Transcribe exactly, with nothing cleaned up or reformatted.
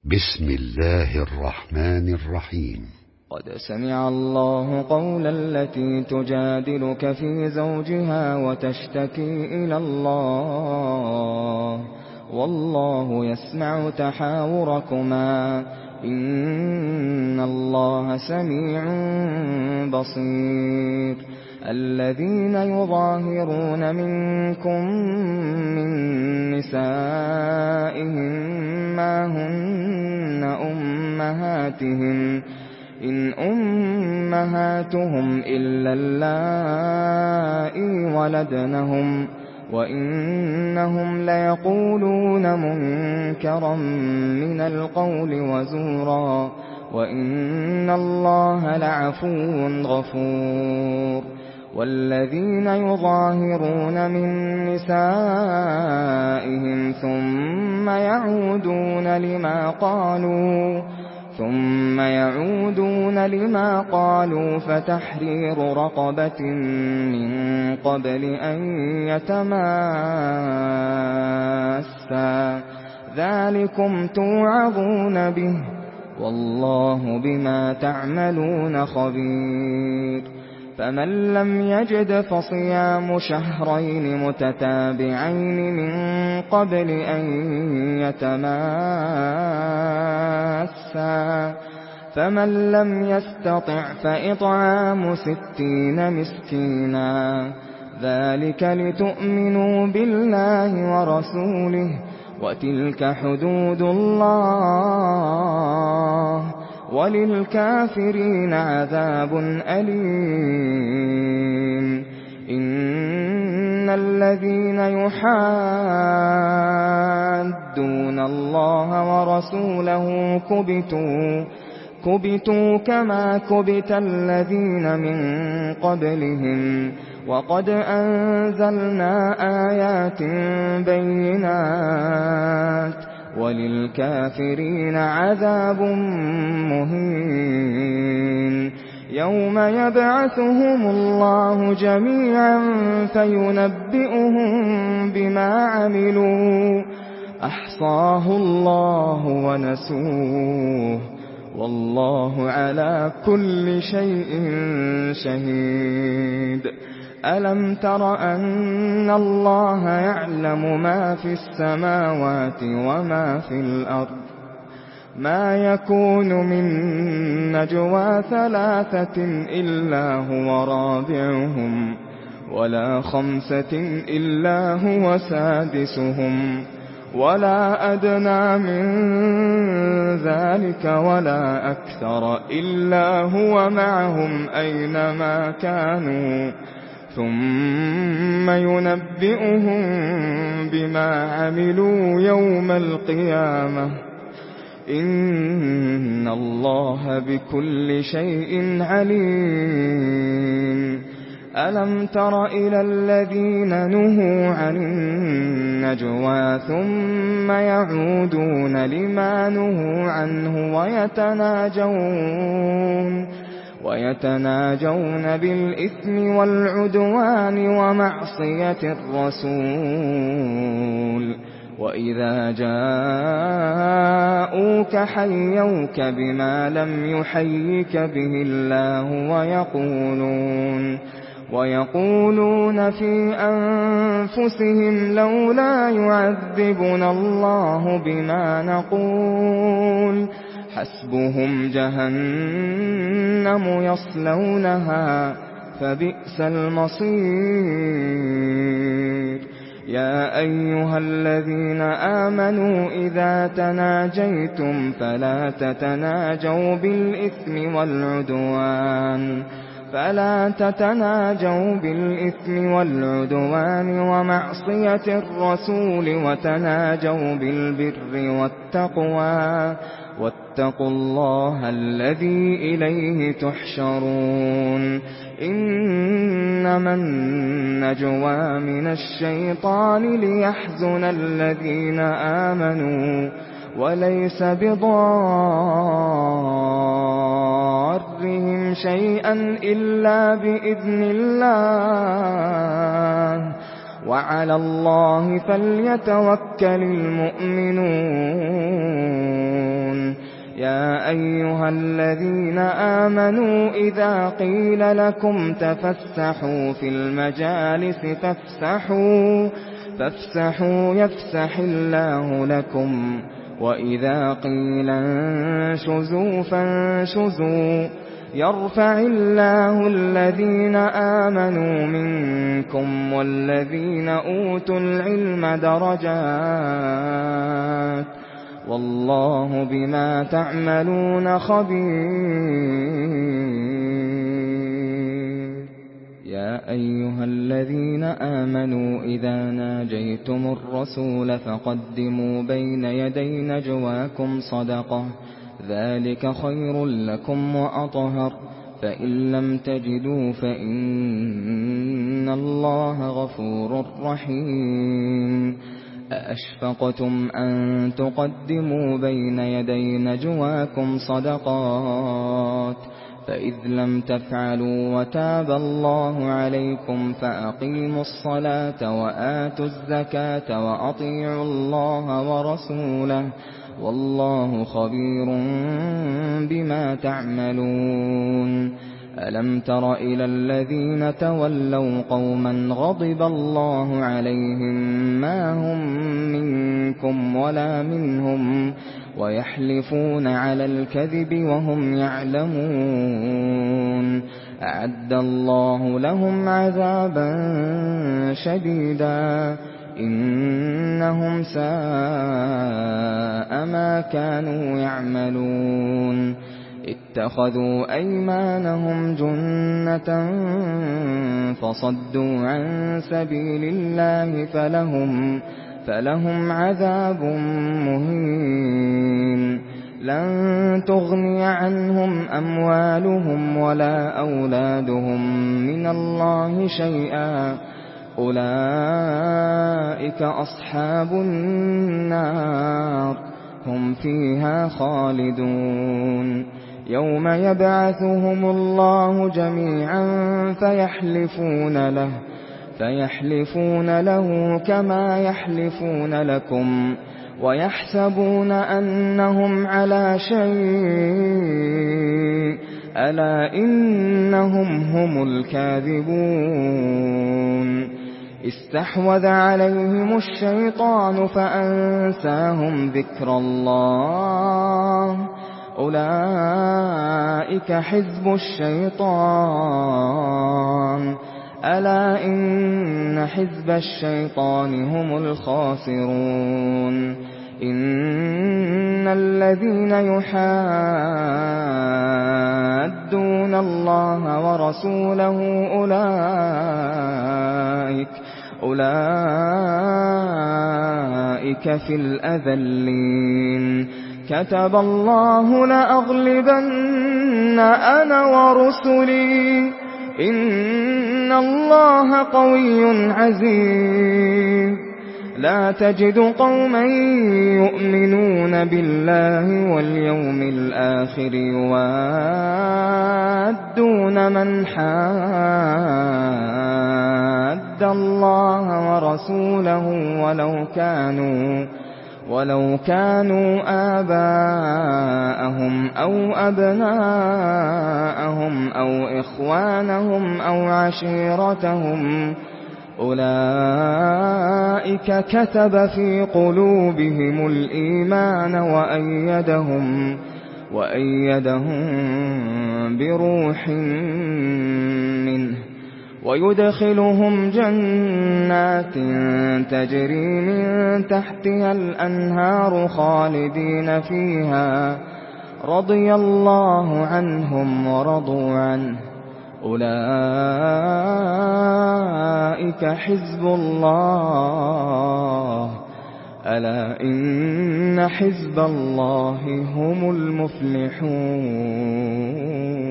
بسم الله الرحمن الرحيم. قد سمع الله قول التي تجادلك في زوجها وتشتكي إلى الله والله يسمع تحاوركما إن الله سميع بصير. الذين يظاهرون منكم من نسائهم ما هن أمهاتهم إن أمهاتهم إلا اللائي ولدنهم وإنهم ليقولون منكرا من القول وزورا وإن الله لعفو غفور. والذين يظاهرون من نسائهم ثم يعودون لما قالوا ثم يعودون لما قالوا فتحرير رقبة من قبل أن يتماسا ذلكم توعظون به والله بما تعملون خبير. فمن لم يجد فصيام شهرين متتابعين من قبل أن يتماسا فمن لم يستطع فإطعام ستين مسكينا ذلك لتؤمنوا بالله ورسوله وتلك حدود الله وللكافرين عذاب أليم. إن الذين يحادون الله ورسوله كبتوا كبتوا كما كبت الذين من قبلهم وقد أنزلنا آيات بينات وللكافرين عذاب مهين. يوم يبعثهم الله جميعا فينبئهم بما عملوا أحصاه الله ونسوه والله على كل شيء شهيد. ألم تر أن الله يعلم ما في السماوات وما في الأرض ما يكون من نجوى ثلاثة إلا هو رابعهم ولا خمسة إلا هو سادسهم ولا أدنى من ذلك ولا أكثر إلا هو معهم أينما كانوا ثم ينبئهم بما عملوا يوم القيامة إن الله بكل شيء عليم. ألم تر إلى الذين نهوا عن النجوى ثم يعودون لما نهوا عنه ويتناجون ويتناجون بالإثم والعدوان ومعصية الرسول وإذا جاءوك حيوك بما لم يحيك به الله ويقولون ويقولون في أنفسهم لولا يعذبنا الله بما نقول حسبهم جهنم يصلونها فبئس المصير. يا أيها الذين آمنوا إذا تناجيتم فلا تتناجوا بالإثم والعدوان فلا تتناجوا بالإثم والعدوان ومعصية الرسول وتناجوا بالبر والتقوى واتقوا الله الذي إليه تحشرون. إنما النجوى من الشيطان ليحزن الذين آمنوا وليس بضارهم شيئا إلا بإذن الله وعلى الله فليتوكل المؤمنون. أيها الذين آمنوا إذا قيل لكم تفسحوا في المجالس فافسحوا فافسحوا يفسح الله لكم وإذا قيل انشزوا فانشزوا يرفع الله الذين آمنوا منكم والذين أوتوا العلم درجات والله بما تعملون خبير. يا أيها الذين آمنوا إذا ناجيتم الرسول فقدموا بين يدي نجواكم صدقة ذلك خير لكم وأطهر فإن لم تجدوا فإن الله غفور رحيم. أأشفقتم أن تقدموا بين يدي نجواكم صدقات فإذ لم تفعلوا وتاب الله عليكم فأقيموا الصلاة وآتوا الزكاة وأطيعوا الله ورسوله والله خبير بما تعملون. ألم تر إلى الذين تولوا قوما غضب الله عليهم ما هم منكم ولا منهم ويحلفون على الكذب وهم يعلمون أعد الله لهم عذابا شديدا إنهم ساء ما كانوا يعملون. اتخذوا أيمانهم جنة فصدوا عن سبيل الله فلهم فلهم عذاب مهين. لن تغني عنهم أموالهم ولا أولادهم من الله شيئا أولئك أصحاب النار هم فيها خالدون. يوم يبعثهم الله جميعا فيحلفون له فيحلفون له كما يحلفون لكم ويحسبون أنهم على شيء ألا إنهم هم الكاذبون. استحوذ عليهم الشيطان فأنساهم ذكر الله أولئك حزب الشيطان ألا إن حزب الشيطان هم الخاسرون. إن الذين يحادون الله ورسوله أولئك أولئك في الأذلين. كتب الله لأغلبن أنا ورسلي إن الله قوي عزيز. لا تجد قوما يؤمنون بالله واليوم الآخر يوادون من حاد الله ورسوله ولو كانوا ولو كانوا آباءهم أو أبناءهم أو إخوانهم أو عشيرتهم أولئك كتب في قلوبهم الإيمان وأيدهم وأيدهم بروح منه ويدخلهم جنات تجري من تحتها الأنهار خالدين فيها رضي الله عنهم ورضوا عنه أولئك حزب الله ألا إن حزب الله هم المفلحون.